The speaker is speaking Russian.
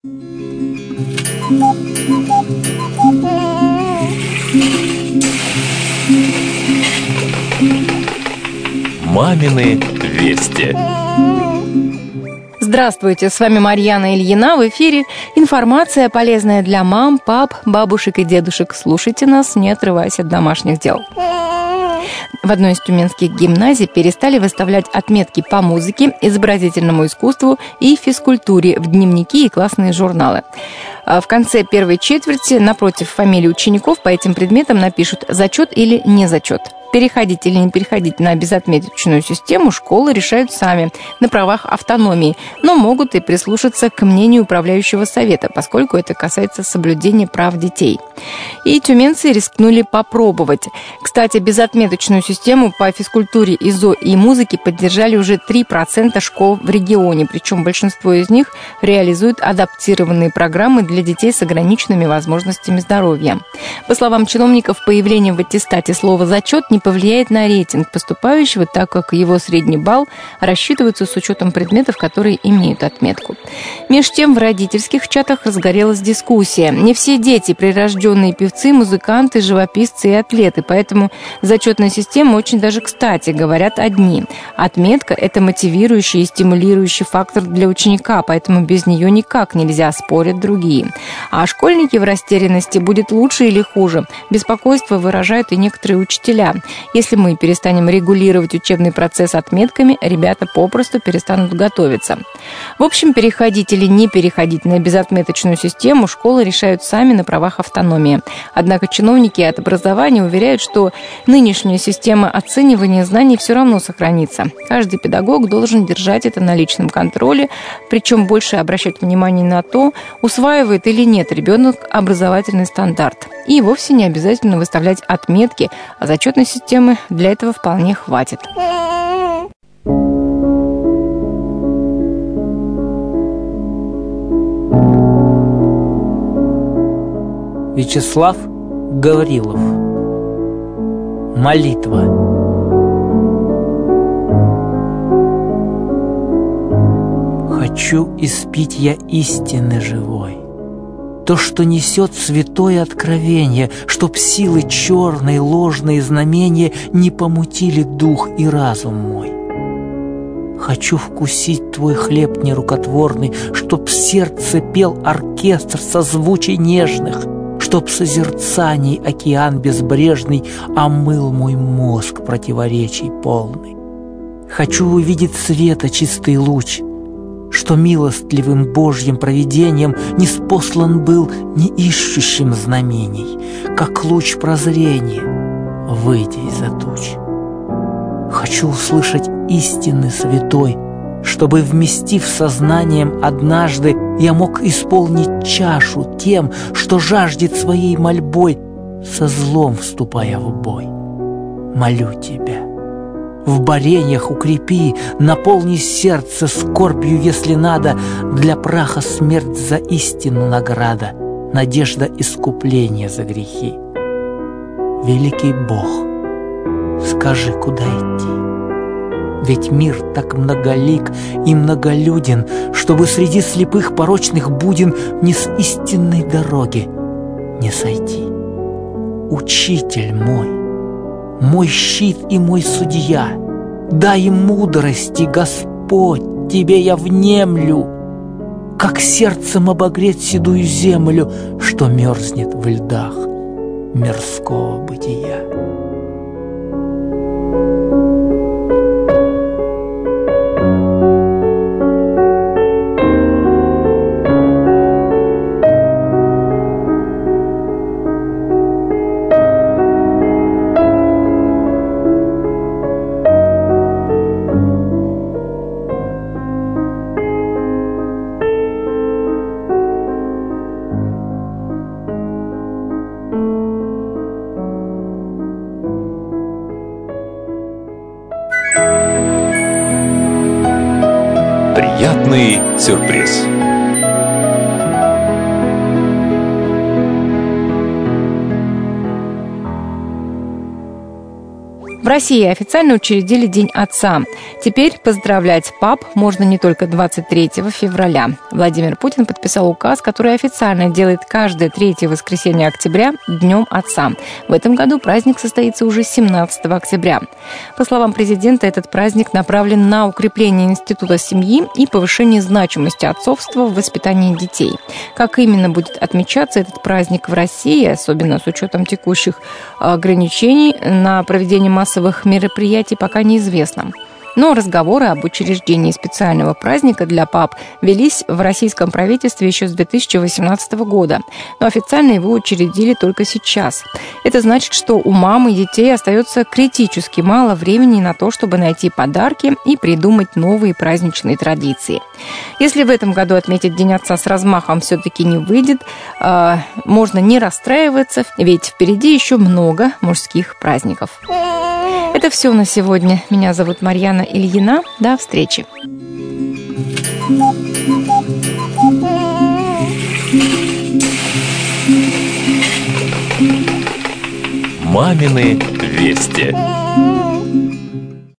Мамины вести. Здравствуйте, с вами Марьяна Ильина. В эфире информация, полезная для мам, пап, бабушек и дедушек. Слушайте нас, не отрываясь от домашних дел. В одной из тюменских гимназий перестали выставлять отметки по музыке, изобразительному искусству и физкультуре в дневники и классные журналы. В конце первой четверти напротив фамилий учеников по этим предметам напишут «зачет» или «не зачет». Переходить или не переходить на безотметочную систему школы решают сами, на правах автономии, но могут и прислушаться к мнению управляющего совета, поскольку это касается соблюдения прав детей. И тюменцы рискнули попробовать. Кстати, безотметочную систему по физкультуре, ИЗО и музыке поддержали уже 3% школ в регионе, причем большинство из них реализуют адаптированные программы для детей с ограниченными возможностями здоровья. По словам чиновников, появление в аттестате слова «зачет» не повлияет на рейтинг поступающего, так как его средний балл рассчитывается с учетом предметов, которые имеют отметку. Меж тем в родительских чатах разгорелась дискуссия. Не все дети прирожденные певцы, музыканты, живописцы и атлеты, поэтому зачетная система очень даже кстати, говорят одни. Отметка – это мотивирующий и стимулирующий фактор для ученика, поэтому без нее никак нельзя, спорят другие. А школьники в растерянности: будет лучше или хуже? Беспокойство выражают и некоторые учителя. Если мы перестанем регулировать учебный процесс отметками, ребята попросту перестанут готовиться. В общем, переходить или не переходить на безотметочную систему школы решают сами на правах автономии. Однако чиновники от образования уверяют, что нынешняя система оценивания знаний все равно сохранится. Каждый педагог должен держать это на личном контроле, причем больше обращать внимание на то, усваивает или нет ребенок образовательный стандарт. И вовсе не обязательно выставлять отметки, а зачетной системы для этого вполне хватит. Вячеслав Гаврилов. Молитва. Хочу испить я истины живой, то, что несет святое откровение, чтоб силы черные, ложные знамения не помутили дух и разум мой. Хочу вкусить твой хлеб нерукотворный, чтоб сердце пел оркестр созвучий нежных, чтоб созерцаний океан безбрежный омыл мой мозг противоречий полный. Хочу увидеть света чистый луч, что милостливым Божьим провидением ниспослан был не ищущим знамений, как луч прозрения, выйдя из-за туч. Хочу услышать истины святой, чтобы, вместив сознанием однажды, я мог исполнить чашу тем, что жаждет своей мольбой, со злом вступая в бой. Молю тебя, в борениях укрепи, наполни сердце скорбью, если надо, для праха смерть за истину награда, надежда искупления за грехи. Великий Бог, скажи, куда идти? Ведь мир так многолик и многолюден, чтобы среди слепых порочных будин не с истинной дороги не сойти. Учитель мой щит и мой судья, дай мудрости, Господь, тебе я внемлю, как сердцем обогреть седую землю, что мерзнет в льдах мирского бытия. Приятный сюрприз. В России официально учредили День отца. Теперь поздравлять пап можно не только 23 февраля. Владимир Путин подписал указ, который официально делает каждое третье воскресенье октября Днем отца. В этом году праздник состоится уже 17 октября. По словам президента, этот праздник направлен на укрепление института семьи и повышение значимости отцовства в воспитании детей. Как именно будет отмечаться этот праздник в России, особенно с учетом текущих ограничений на проведение массовых мероприятий, пока неизвестно. Но разговоры об учреждении специального праздника для пап велись в российском правительстве еще с 2018 года, но официально его учредили только сейчас. Это значит, что у мам и детей остается критически мало времени на то, чтобы найти подарки и придумать новые праздничные традиции. Если в этом году отметить День отца с размахом все-таки не выйдет, можно не расстраиваться, ведь впереди еще много мужских праздников. Это все на сегодня. Меня зовут Марьяна Ильина. До встречи. Мамины вести.